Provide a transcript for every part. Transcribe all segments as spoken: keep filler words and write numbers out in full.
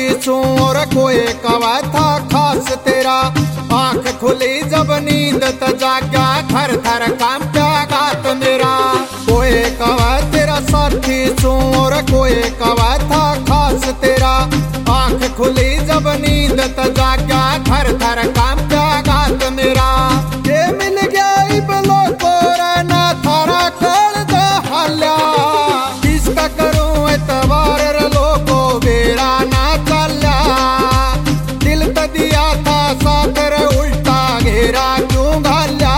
छू और कोई कवा था खास तेरा। आंख खुली जब नींद त जागा थर थर कांपा गात मेरा। कोई कवा तेरा साथी छू और कोई कवा था खास तेरा। आंख खुली जब नींद त जागा थर थर कांपा गात मेरा। ये मिल गया इबलो को रहना थारा कल दा हल्या। किसका करूं एतबार लोगो बेरा ना चल्या। दिल त दिया था साकर उल्टा घेरा क्यों घाल्या।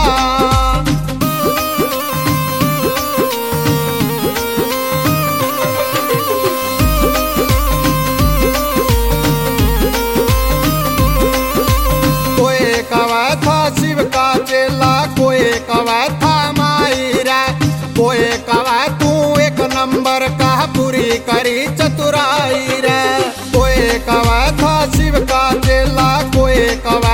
कोई कवा था शिव का चेला कोई कवा था मायरा। कोई कवा तू एक नंबर का पूरी करी चतुराई रे। कोई कवा था शिव का चेला कोई कवा